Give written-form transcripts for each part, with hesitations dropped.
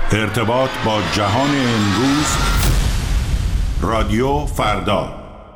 ارتباط با جهان امروز، رادیو فردا.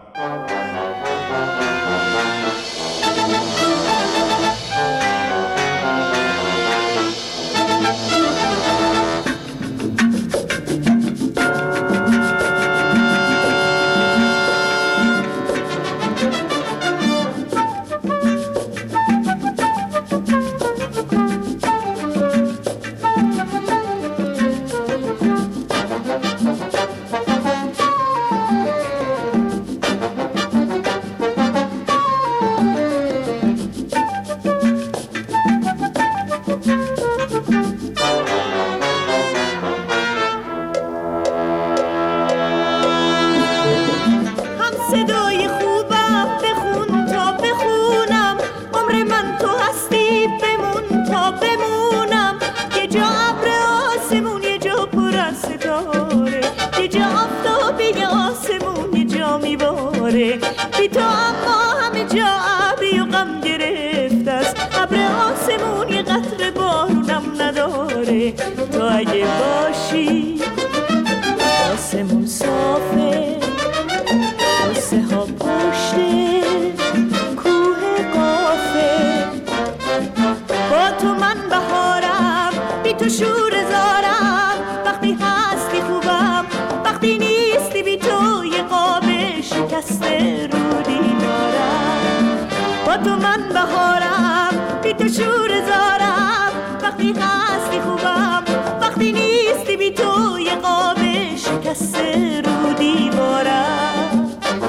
بی تو اما همه جا ابری و غم گرفته است، ابر آسمون یه قطره بارونم نداره. تو اگه باشی آسمون صافه، قصه ها پشته کوه قافه. با تو من بهارم، بی تو شور زارم. وقتی هستی خوبم، وقتی نیستی بی تو یه قاب شکسته رو دیوارم. با تو من بهارم، بی تو شور زارم. وقتی هستی خوبم، وقتی نیستی بی تو یه قاب شکسته رو دیوارم.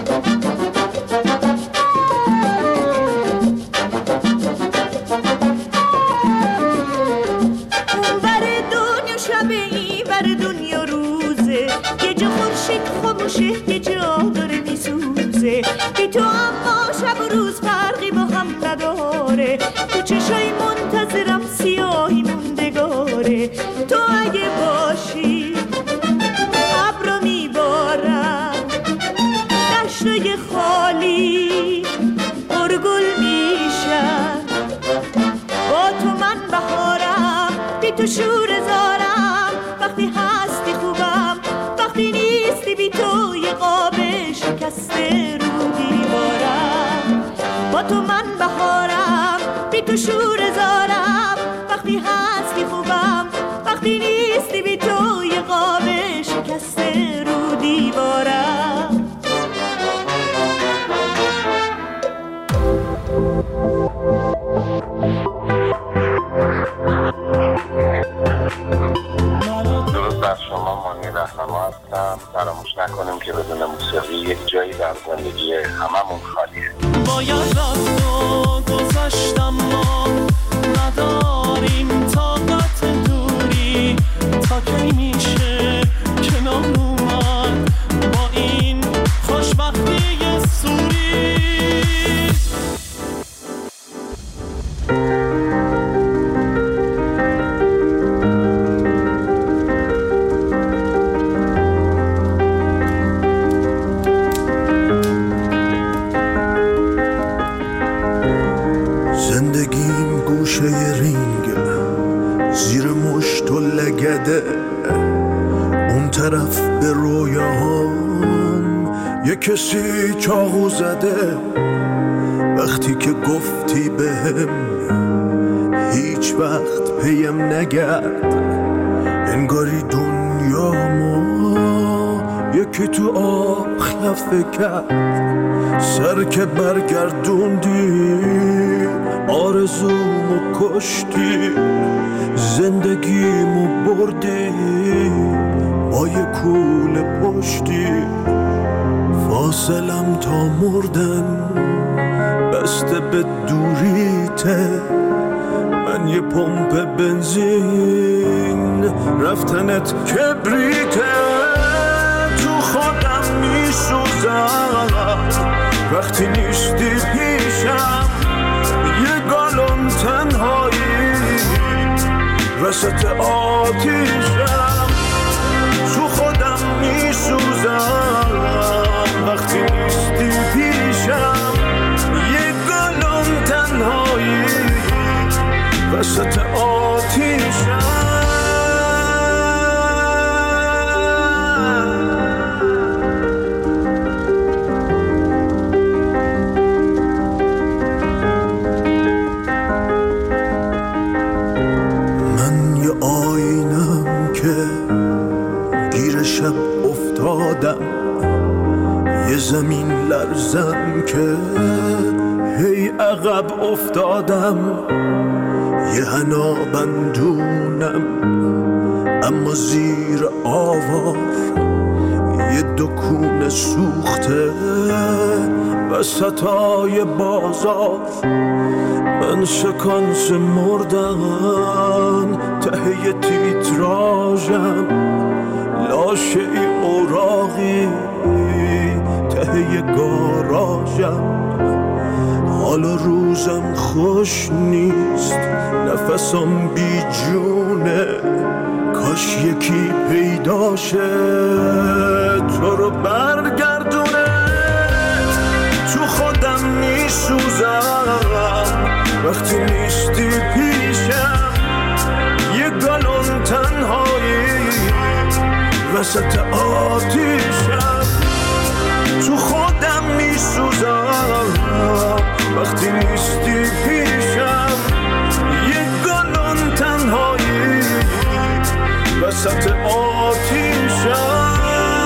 اون بر دنیا شبه، این بر دنیا روزه. یه جا خورشید خاموشه، یه جا داره میسوزه. بی تو اما شب و روز فرقی با هم نداره. تو چشای منتظرم سیاهی موندگاره. تو اگه باشی ابرو میبارم، دشتای خالی پرگل میشن. با تو من بهارم، بی تو شور زارم. وقتی هستی خوبم، وقتی نیستی بی تو یه قاب شکسته رو دیوارم. با تو من بهارم، بی تو شور زارم. وقتی هستی خوبم، وقتی نیستی بی تو یه قاب شکسته رو دیوارم. درود بر شما، مانی رهنما هستم. فراموش نکنیم که بدون موسیقی یک جایی در زندگی هممون خالیه. باید رفت و گذشتم، ما نداریم طاقت دوری. تا کی میشه کنار اومد با این خوشبختی سوری؟ زندگیم گوشه رینگ زیر مشت و لگده، اون طرف به رویاهام یه کسی چاقو زده. وقتی که گفتی بهم هیچ وقت پیم نگرد، انگاری دنیامو یکی تو آب خفه کرد. سر که برگردوندی آرزومو کشتی، زندگیمو بردی با یه کوله پشتی. فاصلم تا مردن بسته به دوریته، من یه پمپ بنزین رفتنت کبریته. تو خودم میسوزم وقتی نیستی پیشم، یه گالون تنهایی وسط آتیشم. تو خودم میسوزم وقتی نیستی پیشم، یه گالون تنهایی وسط آتیشم. افتادم، یه زمین لرزم که هی عقب افتادم، یه حنا بندونم اما زیر آوار، یه دکون سوخته وسطای بازار، من شکانس مردن ته تیتراژم، لاشه ای اوراقی ته گاراژم، حالا روزم خوش نیست، نفسم بی جونه، کاش یکی پیداشه تو رو برگردونه. تو خودم میسوزم وقتی نیستی پیشم، یه گالون تنهایی وسط آتیشم. تو خودم میسوزم وقتی نیستی پیشم، یه گالون تنهایی وسط آتیشم.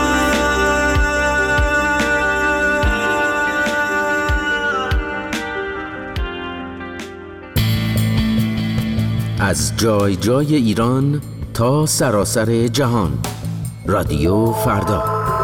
از جای جای ایران تا سراسر جهان، رادیو فردا.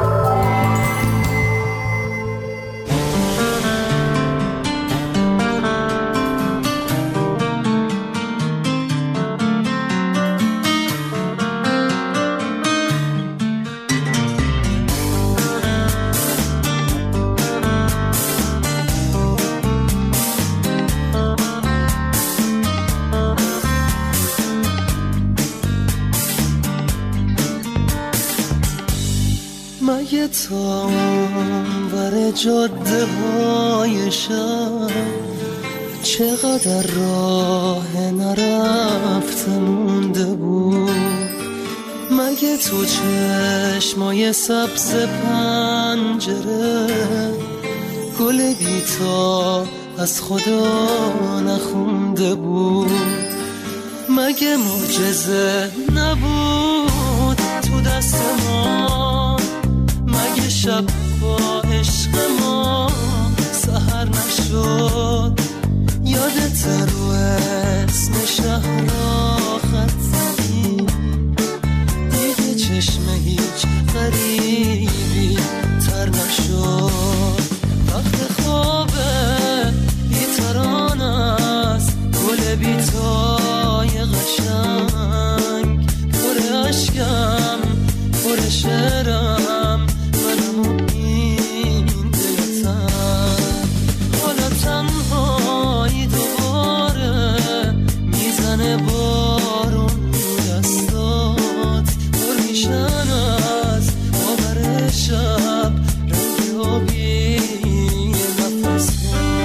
مگه تا ور جاده های شهر چقدر راه نرفته مونده بود؟ مگه تو چشمای سبز پنجره گل بیتا از خدا نخونده بود؟ مگه معجزه نبود تو دست ما؟ مگه شب با عشق ما سحر نشد؟ یادت رو اسم شهر خط زدی؟ دیگه چشم هیچ غریبی تر نشد. وقت خوابه بیتران است گل بیتای قشنگ، پر عشقم پر شعرم منم این دلتم. حالا تنهایی دوباره میزنه بارون دستات، پر میشن از آور شب رنگ آبی نفس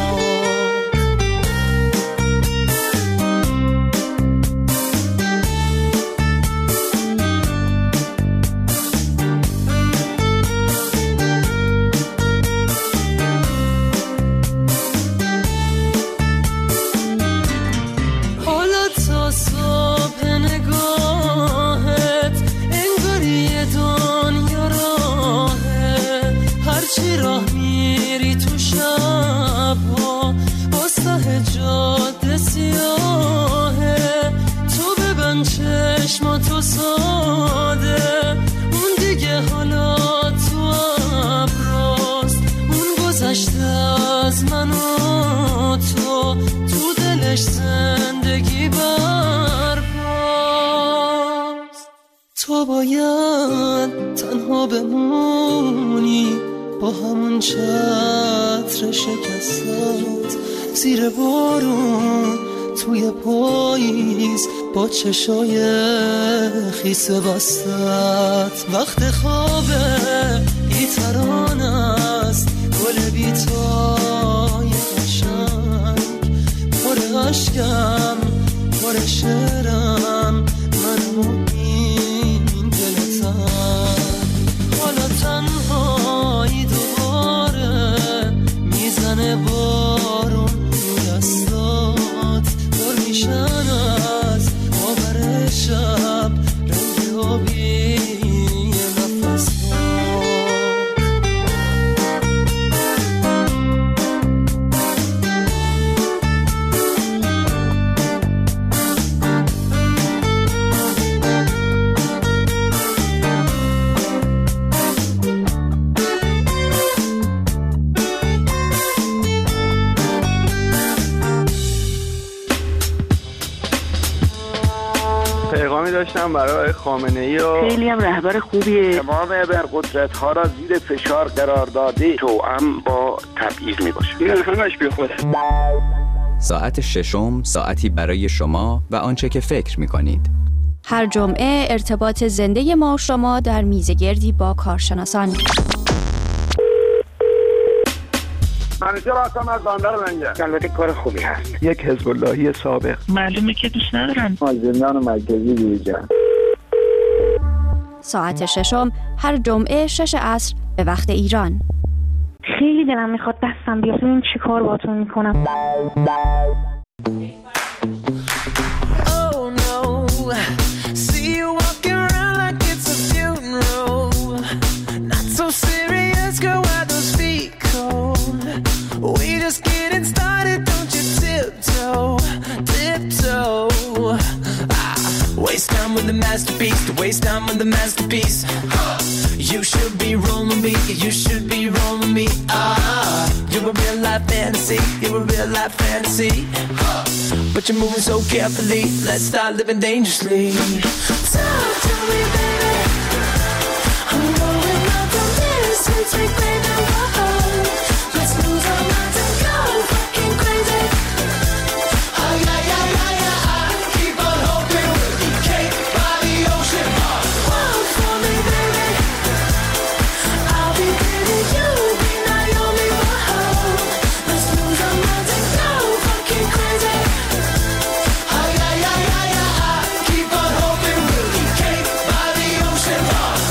چی راه میری تو شبها با سه جاده سیاهه؟ تو ببند چشماتو ساده، اون دیگه حالا تو ابراست، اون گذشته از من و تو دلش زندگی برپاست. تو باید تنها بمونی با همون چتر شکستت زیر بارون توی پاییز با چشای خیس بستت. وقت خوابه بیتران است گل بیتای قشنگ، پر عشقم پر شعرم منم این دلتم. حالا تنهایی دوباره میزنه بارون دستات، پر میشن از آور شب رنگ آبی نفسات. داشتم برای خامنه‌ای و خیلی هم رهبر خوبیه. تمام ابرقدرت‌ها را زیر فشار قرار داده توأم با تبعیض میباشه. این همش بیخوده. ساعت ششم، ساعتی برای شما و آنچه که فکر می‌کنید. هر جمعه ارتباط زنده ما و شما در میزگردی با کارشناسان. منیجر هستم از بندر لنگر. البته کار خوبی هست. یک حزب اللهی سابق. معلومه که دوست ندارن. از زندان مرکزی بیرون. ساعت ششم هر جمعه 6 عصر به وقت ایران. خیلی دلم میخواد دستم بیاد. این چی کار باتون میکنم؟ Waste time with the masterpiece, to waste time with the masterpiece. You should be rolling me, you should be rolling me. You're a real life fantasy, you're a real life fantasy. But you're moving so carefully, let's start living dangerously. Talk to me, baby. I'm going up on this, sweet, sweet baby. Whoa. Let's lose our minds and go fucking crazy. Oh yeah, yeah, yeah, yeah. Keep on hoping we'll be cake by the ocean. Walk for me, baby. I'll be baby, you'll be Naomi. Whoa. Let's lose our minds and go fucking crazy. Oh yeah, yeah, yeah, yeah. Keep on hoping we'll be cake by the ocean.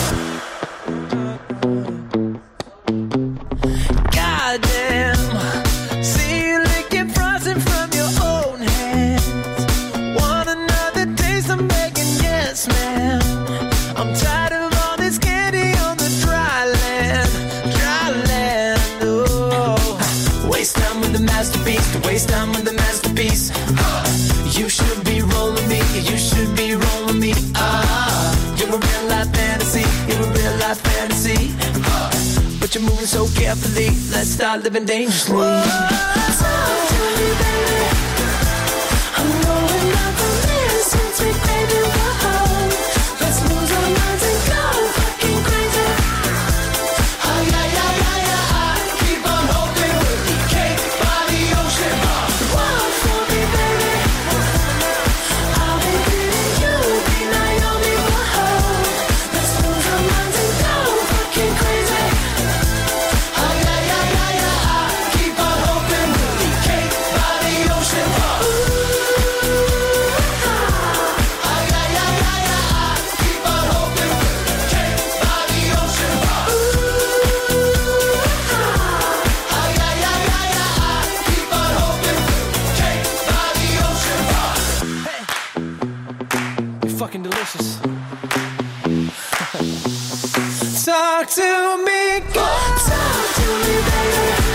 Goddamn. See you licking frosting from your own hands. Want another taste? I'm begging, yes, ma'am. I'm tired of all this candy on the dry land, dry land. Oh, waste time with the masterpiece, to waste time with the masterpiece. You should be rolling me, you should be rolling me. You're a real life fantasy, you're a real life fantasy. But you're moving so carefully, let's start living dangerously. Talk to me, baby. I'm going up on this, sweet, sweet baby. Whoa. Let's lose our minds and go fucking crazy. Oh yeah, yeah, yeah, yeah. Keep on hoping we'll be cake by the ocean. Walk for me, baby. I'll be pretty, you'll be Naomi. Whoa. Let's lose our minds and go fucking crazy. Oh yeah, yeah, yeah, yeah. Keep on hoping we'll be cake by the ocean. Oh yeah, yeah, yeah, yeah. Keep on hoping we'll be cake by the ocean. Oh yeah, yeah, yeah, yeah. Keep on hoping we'll be cake by the ocean. Hey, you're fucking delicious. Talk to me, girl. Talk to me, baby.